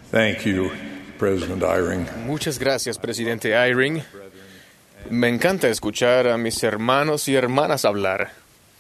Thank you, President Eyring. Muchas gracias, presidente Eyring. Me encanta escuchar a mis hermanos y hermanas hablar.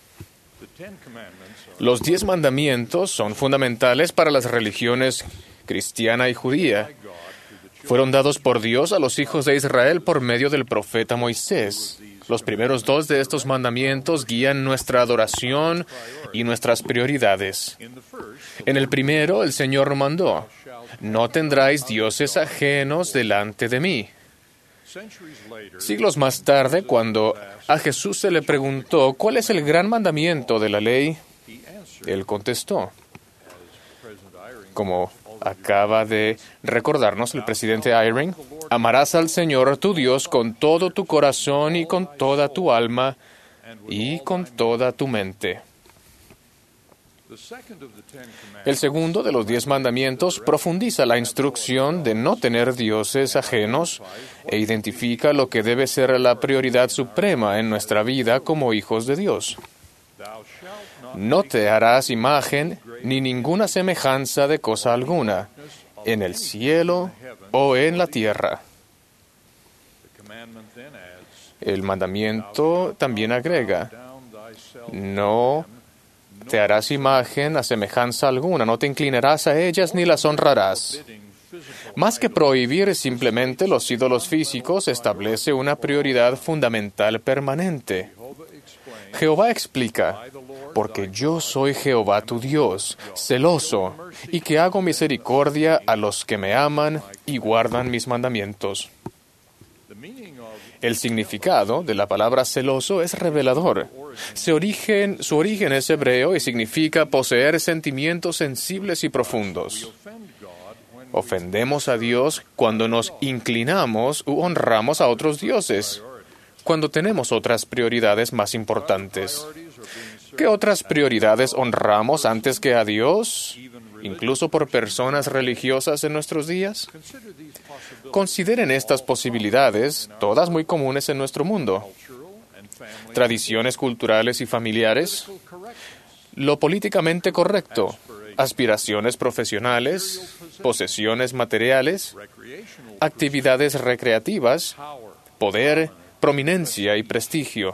Los 10 mandamientos son fundamentales para las religiones cristiana y judía. Fueron dados por Dios a los hijos de Israel por medio del profeta Moisés. Los primeros 2 de estos mandamientos guían nuestra adoración y nuestras prioridades. En el primero, el Señor mandó: «No tendráis dioses ajenos delante de mí». Siglos más tarde, cuando a Jesús se le preguntó cuál es el gran mandamiento de la ley, Él contestó, como acaba de recordarnos el presidente Eyring: «Amarás al Señor tu Dios con todo tu corazón y con toda tu alma y con toda tu mente». El segundo de los 10 mandamientos profundiza la instrucción de no tener dioses ajenos e identifica lo que debe ser la prioridad suprema en nuestra vida como hijos de Dios. No te harás imagen ni ninguna semejanza de cosa alguna, en el cielo o en la tierra. El mandamiento también agrega: no te harás imagen a semejanza alguna, no te inclinarás a ellas ni las honrarás. Más que prohibir simplemente los ídolos físicos, establece una prioridad fundamental permanente. Jehová explica: «Porque yo soy Jehová tu Dios, celoso, y que hago misericordia a los que me aman y guardan mis mandamientos». El significado de la palabra celoso es revelador. Su origen es hebreo y significa poseer sentimientos sensibles y profundos. Ofendemos a Dios cuando nos inclinamos u honramos a otros dioses, cuando tenemos otras prioridades más importantes. ¿Qué otras prioridades honramos antes que a Dios, incluso por personas religiosas en nuestros días? Consideren estas posibilidades, todas muy comunes en nuestro mundo: tradiciones culturales y familiares, lo políticamente correcto, aspiraciones profesionales, posesiones materiales, actividades recreativas, poder, prominencia y prestigio.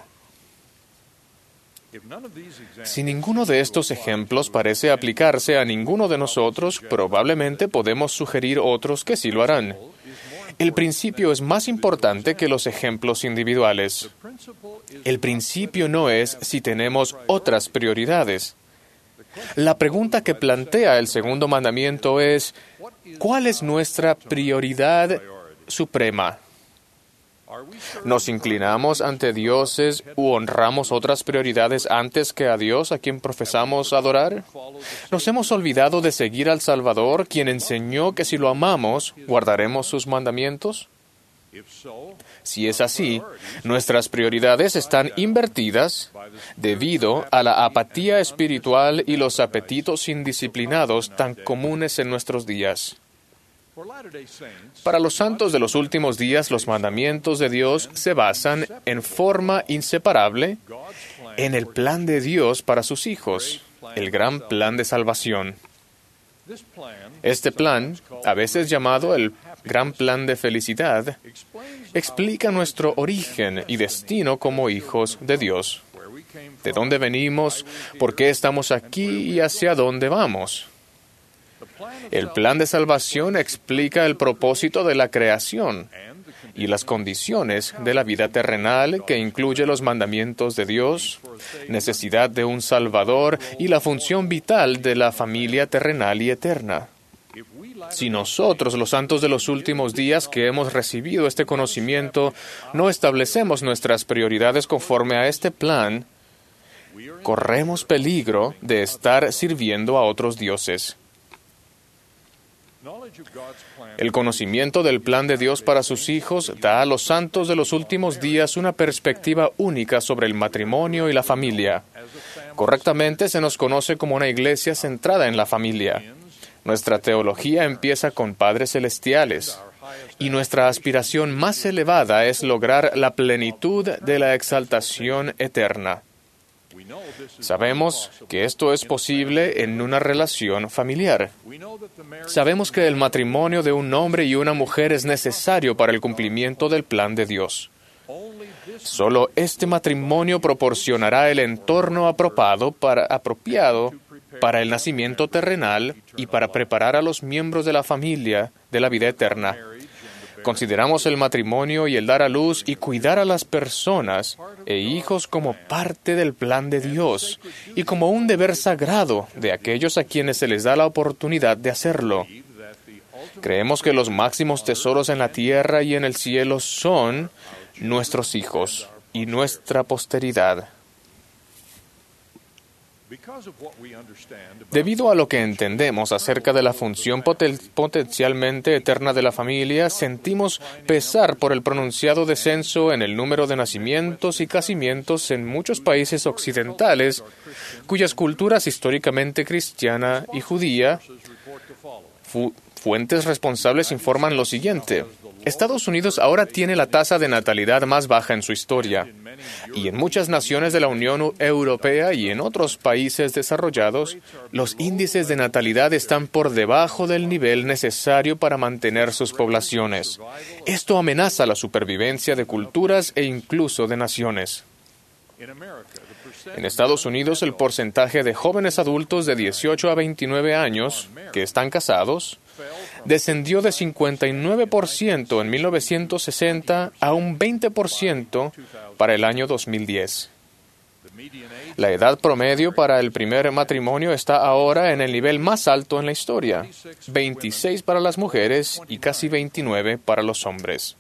Si ninguno de estos ejemplos parece aplicarse a ninguno de nosotros, probablemente podemos sugerir otros que sí lo harán. El principio es más importante que los ejemplos individuales. El principio no es si tenemos otras prioridades. La pregunta que plantea el segundo mandamiento es: ¿cuál es nuestra prioridad suprema? ¿Nos inclinamos ante dioses u honramos otras prioridades antes que a Dios, a quien profesamos adorar? ¿Nos hemos olvidado de seguir al Salvador, quien enseñó que si lo amamos, guardaremos sus mandamientos? Si es así, nuestras prioridades están invertidas debido a la apatía espiritual y los apetitos indisciplinados tan comunes en nuestros días. Para los santos de los últimos días, los mandamientos de Dios se basan en forma inseparable en el plan de Dios para sus hijos, el gran plan de salvación. Este plan, a veces llamado el gran plan de felicidad, explica nuestro origen y destino como hijos de Dios. ¿De dónde venimos? ¿Por qué estamos aquí? ¿Y hacia dónde vamos? El plan de salvación explica el propósito de la creación y las condiciones de la vida terrenal, que incluye los mandamientos de Dios, necesidad de un Salvador y la función vital de la familia terrenal y eterna. Si nosotros, los santos de los últimos días que hemos recibido este conocimiento, no establecemos nuestras prioridades conforme a este plan, corremos peligro de estar sirviendo a otros dioses. El conocimiento del plan de Dios para sus hijos da a los santos de los últimos días una perspectiva única sobre el matrimonio y la familia. Correctamente se nos conoce como una iglesia centrada en la familia. Nuestra teología empieza con padres celestiales, y nuestra aspiración más elevada es lograr la plenitud de la exaltación eterna. Sabemos que esto es posible en una relación familiar. Sabemos que el matrimonio de un hombre y una mujer es necesario para el cumplimiento del plan de Dios. Solo este matrimonio proporcionará el entorno apropiado para el nacimiento terrenal y para preparar a los miembros de la familia de la vida eterna. Consideramos el matrimonio y el dar a luz y cuidar a las personas e hijos como parte del plan de Dios y como un deber sagrado de aquellos a quienes se les da la oportunidad de hacerlo. Creemos que los máximos tesoros en la tierra y en el cielo son nuestros hijos y nuestra posteridad. Debido a lo que entendemos acerca de la función potencialmente eterna de la familia, sentimos pesar por el pronunciado descenso en el número de nacimientos y casamientos en muchos países occidentales, cuyas culturas históricamente cristiana y judía. Fuentes responsables informan lo siguiente: Estados Unidos ahora tiene la tasa de natalidad más baja en su historia, y en muchas naciones de la Unión Europea y en otros países desarrollados, los índices de natalidad están por debajo del nivel necesario para mantener sus poblaciones. Esto amenaza la supervivencia de culturas e incluso de naciones. En Estados Unidos, el porcentaje de jóvenes adultos de 18 a 29 años que están casados descendió de 59% en 1960 a un 20% para el año 2010. La edad promedio para el primer matrimonio está ahora en el nivel más alto en la historia, 26 para las mujeres y casi 29 para los hombres.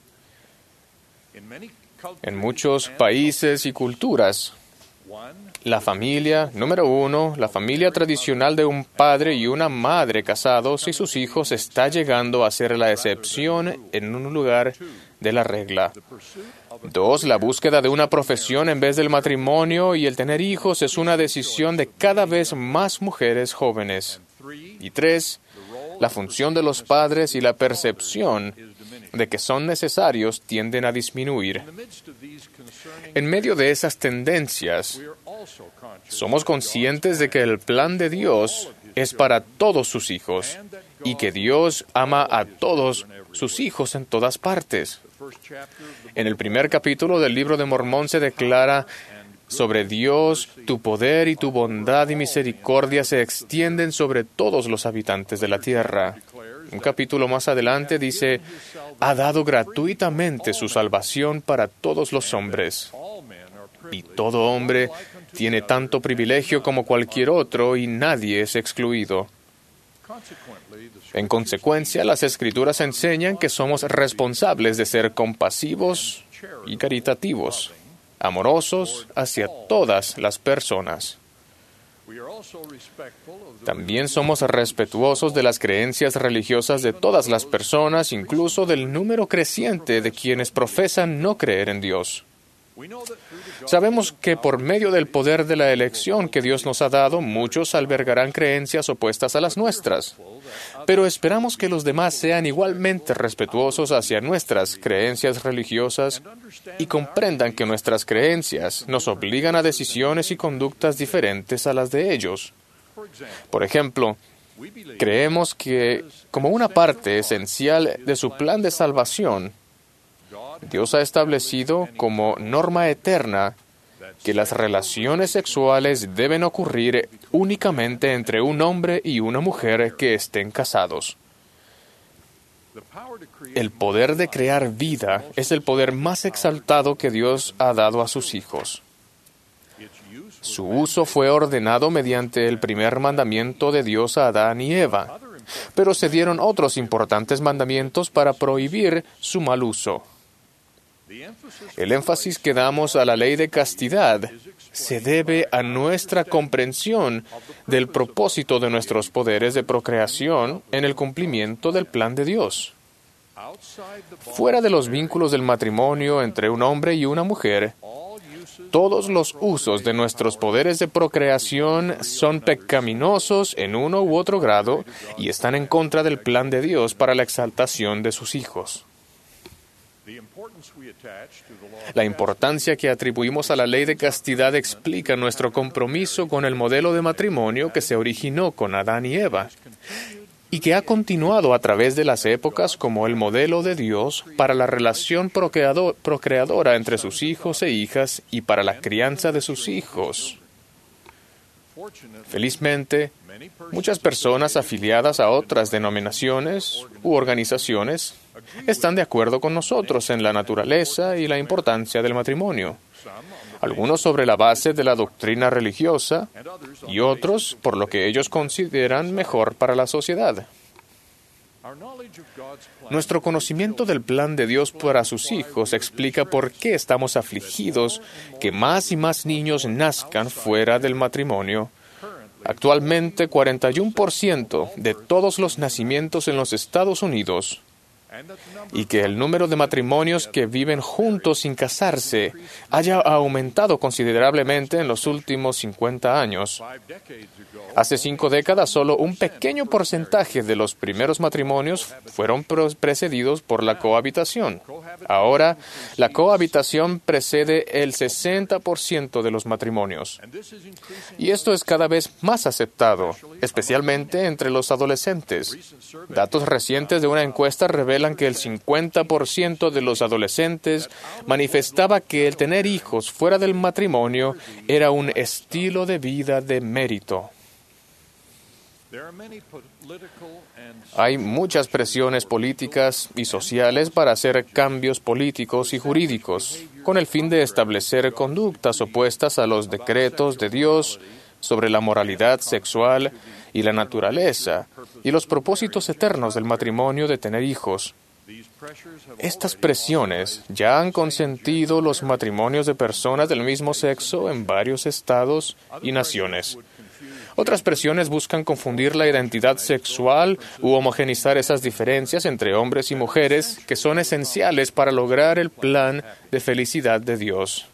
En muchos países y culturas, la familia, número uno, la familia tradicional de un padre y una madre casados y sus hijos está llegando a ser la excepción en un lugar de la regla. 2, la búsqueda de una profesión en vez del matrimonio y el tener hijos es una decisión de cada vez más mujeres jóvenes. Y 3, la función de los padres y la percepción de que son necesarios tienden a disminuir. En medio de esas tendencias, somos conscientes de que el plan de Dios es para todos sus hijos y que Dios ama a todos sus hijos en todas partes. En el primer capítulo del Libro de Mormón se declara sobre Dios: tu poder y tu bondad y misericordia se extienden sobre todos los habitantes de la tierra. Un capítulo más adelante dice: ha dado gratuitamente su salvación para todos los hombres. Y todo hombre tiene tanto privilegio como cualquier otro y nadie es excluido. En consecuencia, las Escrituras enseñan que somos responsables de ser compasivos y caritativos, amorosos hacia todas las personas. También somos respetuosos de las creencias religiosas de todas las personas, incluso del número creciente de quienes profesan no creer en Dios. Sabemos que por medio del poder de la elección que Dios nos ha dado, muchos albergarán creencias opuestas a las nuestras. Pero esperamos que los demás sean igualmente respetuosos hacia nuestras creencias religiosas y comprendan que nuestras creencias nos obligan a decisiones y conductas diferentes a las de ellos. Por ejemplo, creemos que, como una parte esencial de su plan de salvación, Dios ha establecido como norma eterna que las relaciones sexuales deben ocurrir únicamente entre un hombre y una mujer que estén casados. El poder de crear vida es el poder más exaltado que Dios ha dado a sus hijos. Su uso fue ordenado mediante el primer mandamiento de Dios a Adán y Eva, pero se dieron otros importantes mandamientos para prohibir su mal uso. El énfasis que damos a la ley de castidad se debe a nuestra comprensión del propósito de nuestros poderes de procreación en el cumplimiento del plan de Dios. Fuera de los vínculos del matrimonio entre un hombre y una mujer, todos los usos de nuestros poderes de procreación son pecaminosos en uno u otro grado y están en contra del plan de Dios para la exaltación de sus hijos. La importancia que atribuimos a la ley de castidad explica nuestro compromiso con el modelo de matrimonio que se originó con Adán y Eva y que ha continuado a través de las épocas como el modelo de Dios para la relación procreadora entre sus hijos e hijas y para la crianza de sus hijos. Felizmente, muchas personas afiliadas a otras denominaciones u organizaciones están de acuerdo con nosotros en la naturaleza y la importancia del matrimonio. Algunos sobre la base de la doctrina religiosa y otros por lo que ellos consideran mejor para la sociedad. Nuestro conocimiento del plan de Dios para sus hijos explica por qué estamos afligidos que más y más niños nazcan fuera del matrimonio. Actualmente, 41% de todos los nacimientos en los Estados Unidos y que el número de matrimonios que viven juntos sin casarse haya aumentado considerablemente en los últimos 50 años. Hace 5 décadas, solo un pequeño porcentaje de los primeros matrimonios fueron precedidos por la cohabitación. Ahora, la cohabitación precede el 60% de los matrimonios. Y esto es cada vez más aceptado, especialmente entre los adolescentes. Datos recientes de una encuesta revelan que el 50% de los adolescentes manifestaba que el tener hijos fuera del matrimonio era un estilo de vida de mérito. Hay muchas presiones políticas y sociales para hacer cambios políticos y jurídicos, con el fin de establecer conductas opuestas a los decretos de Dios sobre la moralidad sexual y la naturaleza, y los propósitos eternos del matrimonio de tener hijos. Estas presiones ya han consentido los matrimonios de personas del mismo sexo en varios estados y naciones. Otras presiones buscan confundir la identidad sexual u homogeneizar esas diferencias entre hombres y mujeres que son esenciales para lograr el plan de felicidad de Dios.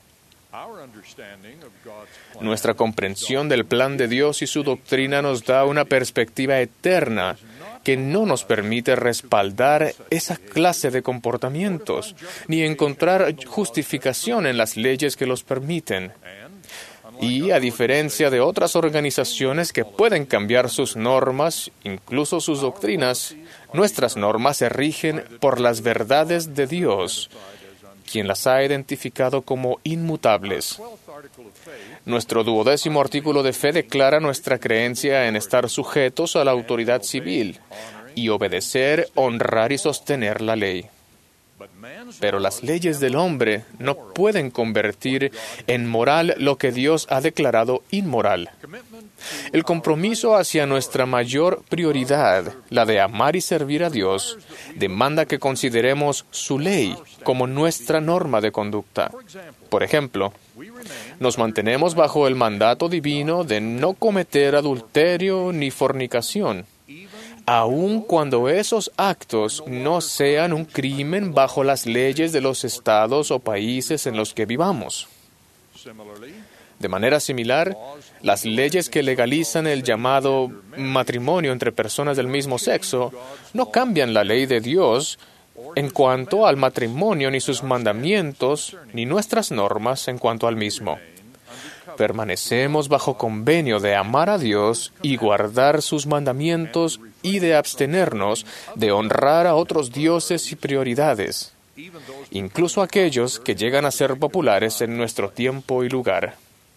Nuestra comprensión del plan de Dios y su doctrina nos da una perspectiva eterna que no nos permite respaldar esa clase de comportamientos, ni encontrar justificación en las leyes que los permiten. Y, a diferencia de otras organizaciones que pueden cambiar sus normas, incluso sus doctrinas, nuestras normas se rigen por las verdades de Dios, quien las ha identificado como inmutables. Nuestro 12º artículo de fe declara nuestra creencia en estar sujetos a la autoridad civil y obedecer, honrar y sostener la ley. Pero las leyes del hombre no pueden convertir en moral lo que Dios ha declarado inmoral. El compromiso hacia nuestra mayor prioridad, la de amar y servir a Dios, demanda que consideremos su ley como nuestra norma de conducta. Por ejemplo, nos mantenemos bajo el mandato divino de no cometer adulterio ni fornicación, aun cuando esos actos no sean un crimen bajo las leyes de los estados o países en los que vivamos. De manera similar, las leyes que legalizan el llamado matrimonio entre personas del mismo sexo no cambian la ley de Dios en cuanto al matrimonio, ni sus mandamientos, ni nuestras normas en cuanto al mismo. Permanecemos bajo convenio de amar a Dios y guardar sus mandamientos y de abstenernos de honrar a otros dioses y prioridades, incluso aquellos que llegan a ser populares en nuestro tiempo y lugar.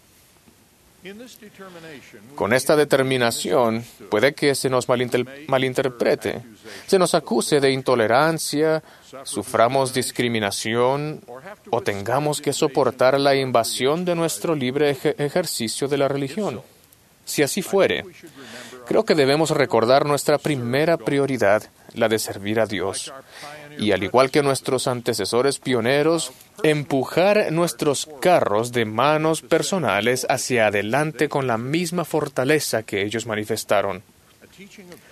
Con esta determinación, puede que se nos malinterprete, se nos acuse de intolerancia, suframos discriminación o tengamos que soportar la invasión de nuestro libre ejercicio de la religión. Si así fuere, creo que debemos recordar nuestra primera prioridad, la de servir a Dios, y al igual que nuestros antecesores pioneros, empujar nuestros carros de manos personales hacia adelante con la misma fortaleza que ellos manifestaron.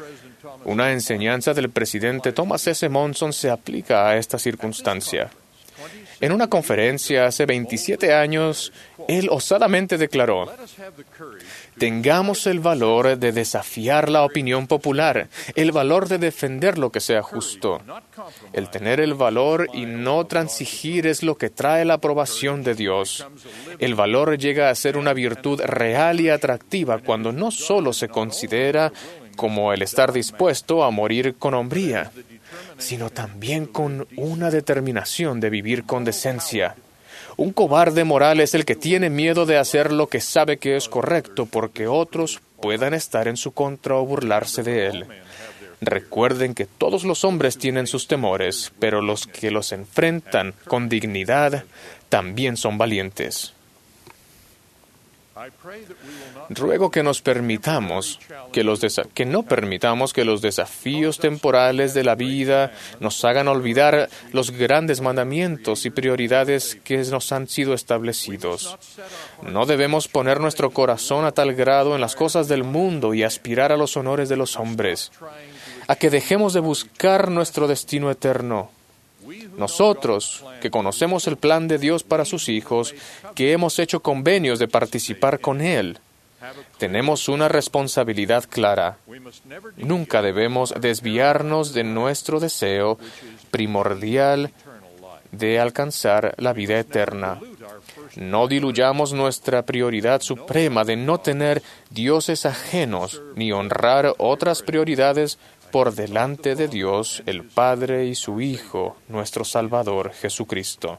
Una enseñanza del presidente Thomas S. Monson se aplica a esta circunstancia. En una conferencia hace 27 años, él osadamente declaró: tengamos el valor de desafiar la opinión popular, el valor de defender lo que sea justo. El tener el valor y no transigir es lo que trae la aprobación de Dios. El valor llega a ser una virtud real y atractiva cuando no solo se considera como el estar dispuesto a morir con hombría, sino también con una determinación de vivir con decencia. Un cobarde moral es el que tiene miedo de hacer lo que sabe que es correcto porque otros puedan estar en su contra o burlarse de él. Recuerden que todos los hombres tienen sus temores, pero los que los enfrentan con dignidad también son valientes. Ruego que no permitamos que los desafíos temporales de la vida nos hagan olvidar los grandes mandamientos y prioridades que nos han sido establecidos. No debemos poner nuestro corazón a tal grado en las cosas del mundo y aspirar a los honores de los hombres, a que dejemos de buscar nuestro destino eterno. Nosotros, que conocemos el plan de Dios para sus hijos, que hemos hecho convenios de participar con Él, tenemos una responsabilidad clara. Nunca debemos desviarnos de nuestro deseo primordial de alcanzar la vida eterna. No diluyamos nuestra prioridad suprema de no tener dioses ajenos ni honrar otras prioridades por delante de Dios, el Padre y su Hijo, nuestro Salvador, Jesucristo.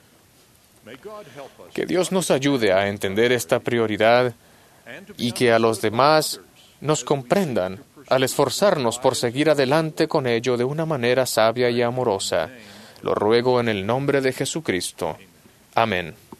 Que Dios nos ayude a entender esta prioridad y que a los demás nos comprendan al esforzarnos por seguir adelante con ello de una manera sabia y amorosa. Lo ruego en el nombre de Jesucristo. Amén.